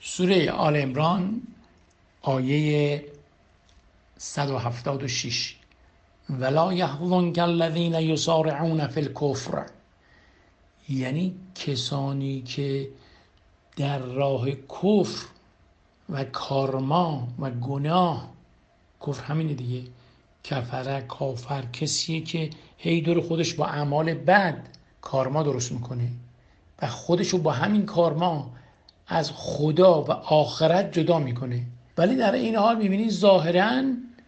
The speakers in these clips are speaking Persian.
سوره آل عمران آیه 176 ولا یحزنک الذین یسارعون فی الکفر، یعنی کسانی که در راه کفر و کارما و گناه، کفر همینه دیگه، کفره کافر کسیه که هی دور خودش با اعمال بد کارما درست میکنه و خودشو با همین کارما از خدا و آخرت جدا میکنه، ولی در این حال میبینی ظاهراً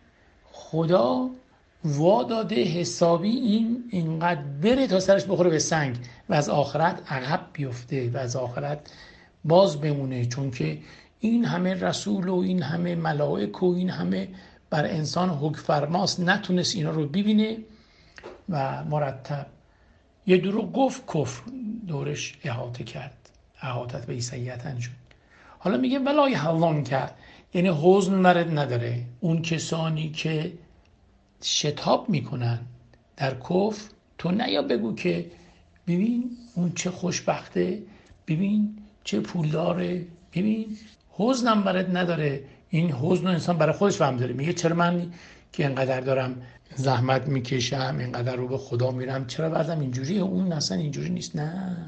خدا وا داده حسابی اینقدر بره تا سرش بخوره به سنگ و از آخرت عقب بیفته و از آخرت باز بمونه، چون که این همه رسول و این همه ملائک و این همه بر انسان حکم فرماست نتونست اینا رو ببینه و مرتب یه دروغ گفت، کفر دورش احاطه کرد، احاطت به عیسیت شد. حالا میگه ولا یحزنک، یعنی حزن مرد نداره اون کسانی که شتاب میکنن در کفر. تو نیا بگو که ببین اون چه خوشبخته، ببین چه پولداره، ببین حزنم برات نداره. این حزن انسان برای خودش فهم داره، میگه چرا من که اینقدر دارم زحمت میکشم، اینقدر رو به خدا میرم، چرا وضعم اینجوریه؟ اون اصلا اینجوری نیست.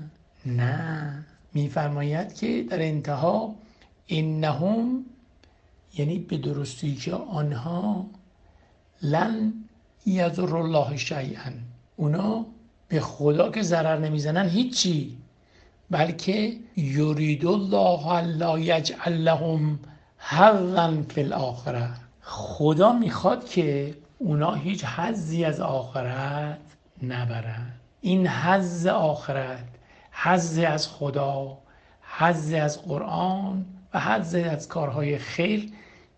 نه میفرماید که در انتها انهم، یعنی به درستی که آنها لن یضر الله شیئا، اونا به خدا که ضرر نمیزنن هیچی، بلکه یرید الله الا یجعل لهم حظا فی الاخره، خدا میخواد که اونا هیچ حظی از آخرت نبرن. این حظ آخرت، حظ از خدا، حظ از قرآن و حظ از کارهای خیر،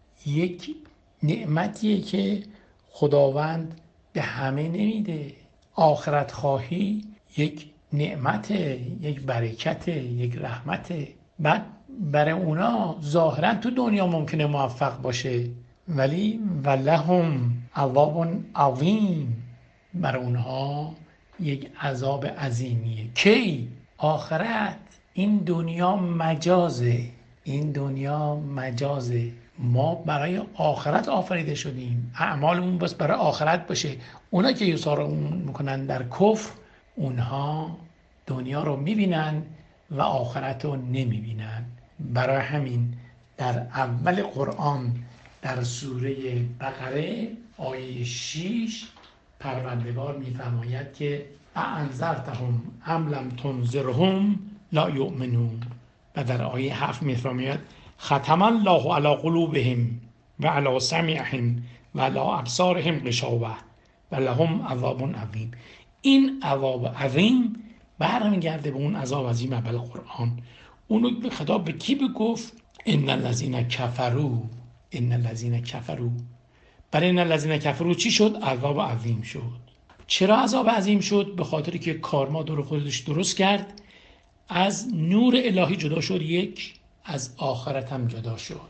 یک نعمتیه که خداوند به همه نمیده. آخرت خواهی یک نعمته، یک برکته، یک رحمته. بعد برای اونا ظاهرا تو دنیا ممکنه موفق باشه، ولی ولهم عذاب عظیم، برای اونها یک عذاب عظیمیه. کی؟ آخرت. این دنیا مجازه، این دنیا مجازه. ما برای آخرت آفریده شدیم، اعمالمون بس برای آخرت باشه. اونا که یسارعون میکنن در کفر، اونها دنیا رو میبینن و آخرت رو نمیبینن. برای همین در اول قرآن در سوره بقره آیه 6 پروردگار میفرماید که اانذرتهم ام لم تنذرهم لا یؤمنون، و در آیه 7 میفرماید ختم الله علی قلوبهم و علی سمعهم و علی ابصارهم غشاوة و لهم عذاب عظیم. این عذاب عظیم برمیگرده به اون عذاب عظیم اول قرآن. اونو به خطاب به کی بگفت؟ ان الذین کفروا، ان الذین کفروا. برای ان الذین کفروا چی شد؟ عذاب عظیم شد. چرا عذاب عظیم شد؟ به خاطری که کارما دور خودش درست کرد، از نور الهی جدا شد، یک از آخرت هم جدا شد.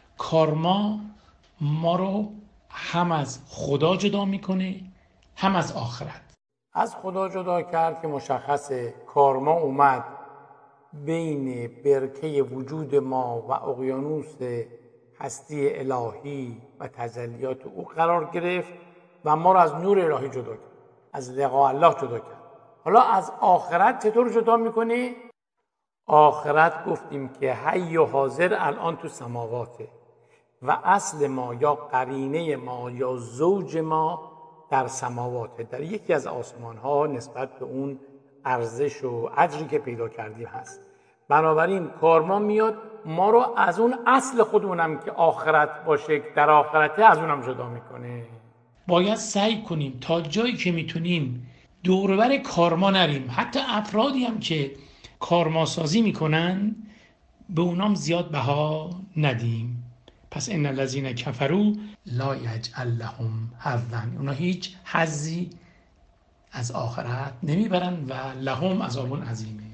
کارما ما رو هم از خدا جدا میکنه هم از آخرت. از خدا جدا کرد که مشخصه کارما اومد بین برکه وجود ما و اقیانوس هستی الهی و تجلیات او قرار گرفت و ما رو از نور الهی جدا کرد، از لقاء الله جدا کرد. حالا از آخرت چطور جدا میکنه؟ آخرت گفتیم که حی و حاضر الان تو سماواته و اصل ما یا قرینه ما یا زوج ما در سماواته، در یکی از آسمان ها نسبت به اون ارزش و اجری که پیدا کردیم هست. بنابراین کارما میاد ما رو از اون اصل خودمونم که آخرت باشه، در آخرته، از اونم جدا میکنه. باید سعی کنیم تا جایی که میتونیم دوربر کارما نریم. حتی افرادی هم که کارما سازی میکنن به اونام زیاد بها ندیم. پس ان الذین کفروا لا یجعل لهم حظا، اونا هیچ حظی از آخرت نمیبرن و لهم عذاب عظیم.